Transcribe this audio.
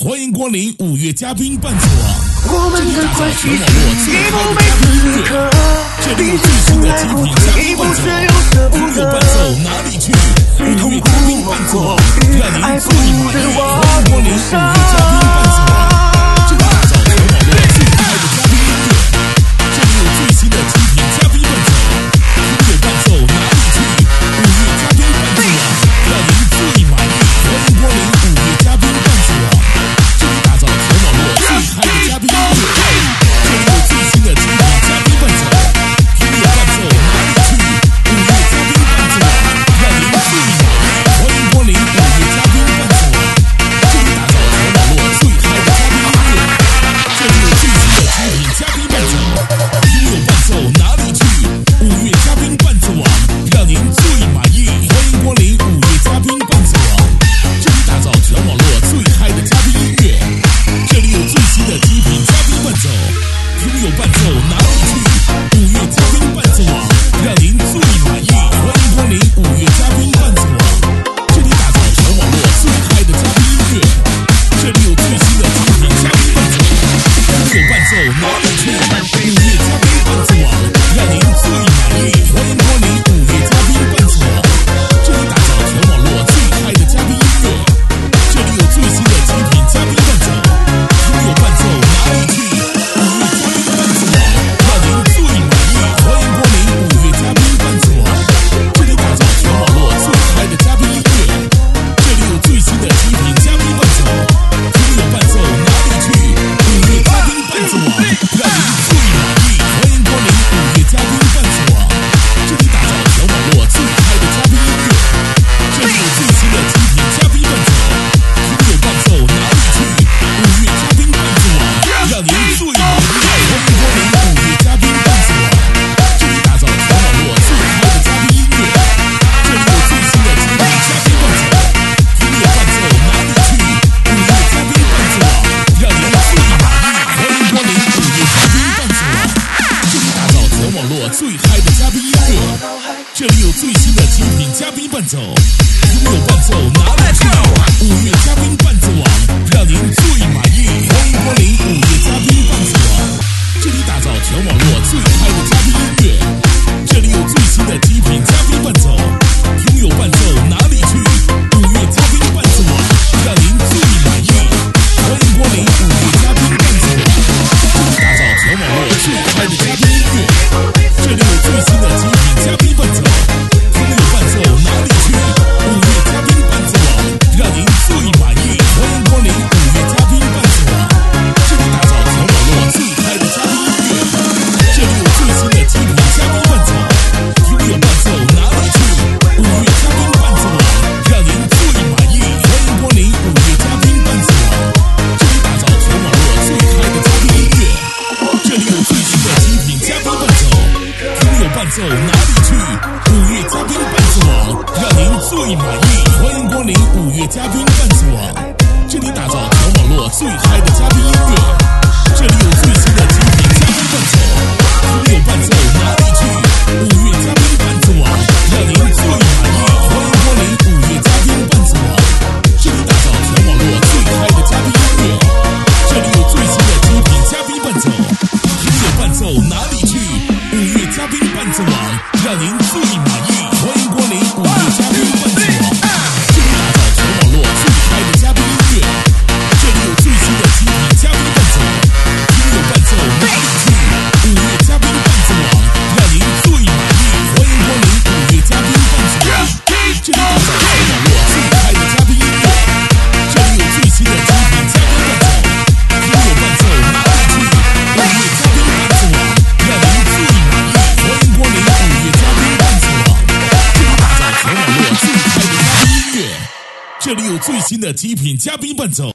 欢迎光临五月嘉宾伴奏网。 我们的关系是一幕没资格，彼此深爱过，一步却又舍不得。最痛苦我过，爱不得忘不上。 这里打造全网络最嗨的嘉宾音乐，这里有最新的精品嘉宾伴奏，听有伴奏哪里去？五月嘉宾伴奏网，让您最满意。欢迎光临五月嘉宾伴奏网，这里打造全网络最嗨的嘉宾音乐，这里有最新的精品嘉宾伴奏，听有伴奏哪里去？五月嘉宾伴奏网，让您最满意。欢迎光临五月嘉宾伴奏网，这里打造全网络最嗨的嘉宾音乐，这里有最新的精品嘉宾伴奏，听有伴奏哪里去？五月嘉宾伴奏网，让您最满意。欢迎光临五月嘉宾伴奏网，这里打造全网络最嗨的嘉宾音乐，这里有最新的精品嘉宾伴奏，听有伴奏哪里去？五月嘉宾伴奏网，让您最满意。欢迎光临五月嘉宾伴奏网，这里打造全网络最嗨的嘉宾音乐，这里有最新的精品嘉宾伴奏，听有伴奏哪里去？五月嘉宾伴奏网，让您最满意。欢迎光临五月嘉宾伴奏网，这里打造全网络最嗨的嘉宾音乐，这里有最新的精品嘉宾伴奏，听有伴奏哪里去？五月嘉宾伴奏网，让您最满意。欢迎光临五月嘉宾伴奏网，这里打造全网络最嗨的嘉宾音乐，这里有最新的精品嘉宾伴奏，听有伴奏哪里去？五月嘉宾伴奏网，让您最满意。欢迎光临五月嘉宾伴奏网，这里打造全网络最嗨的嘉宾音乐，这里有最新的精品嘉宾伴奏，听有伴奏哪里去？五月嘉宾伴奏网，让您最满意。欢迎光临五月嘉宾伴奏网，这里打造全网络最嗨的嘉宾音乐，这里有最新的精品嘉宾伴奏，听有伴奏哪里去？五月嘉宾伴奏网，让您最满意。欢迎光临五月嘉宾伴奏网，这里打造全网络最嗨的嘉宾音乐，这里有最新的精品嘉宾伴奏，听有伴奏哪里去？五月嘉宾伴奏网，让您最满意。欢迎光临五月嘉宾伴奏网，这里打造全网络最嗨的嘉宾音乐，这里有最新的精品嘉宾伴奏，听有伴奏哪里去？五月嘉宾伴奏网，让您最满意。欢迎光临五月嘉宾伴奏网，这里打造全网络最嗨的嘉宾音乐，这里有最新的精品嘉宾伴奏，听有伴奏哪里去？五月嘉宾伴奏网，让您最满意。欢迎光临五月嘉宾伴奏网，这里打造全网络最嗨的嘉宾音乐，这里有最新的精品嘉宾伴奏，听有伴奏哪里去？五月嘉宾伴奏网，让您最满意。欢迎光临五月嘉宾伴奏网，这里打造全网络最嗨的嘉宾音乐，这里有最新的精品嘉宾伴奏，听有伴奏哪里去？五月嘉宾伴奏网，让您最满意。欢迎光临五月嘉宾伴奏网，这里打造全网络最嗨的嘉宾音乐，这里有最新的精品嘉宾伴奏，听有伴奏哪里去？五月嘉宾伴奏网，让您最满意。欢迎光临五月嘉宾伴奏网，这里打造全网络最嗨的嘉宾音乐，这里有最新的精品嘉宾伴奏，听有伴奏哪里去？五月嘉宾伴奏网，让您最满意。欢迎光临五月嘉宾伴奏网，这里打造全网络最嗨的嘉宾音乐，这里有最新的精品嘉宾伴奏，听有伴奏哪里去？五月嘉宾伴奏网，让您最满意。欢迎光临五月嘉宾伴奏网，这里打造全网络最嗨的嘉宾音乐，这里有最新的精品嘉宾伴奏，听有伴奏哪里去？五月嘉宾伴奏网，让您最满意。欢迎光临五月嘉宾伴奏网，这里打造全网络最嗨的嘉宾音乐，这里有最新的精品嘉宾伴奏。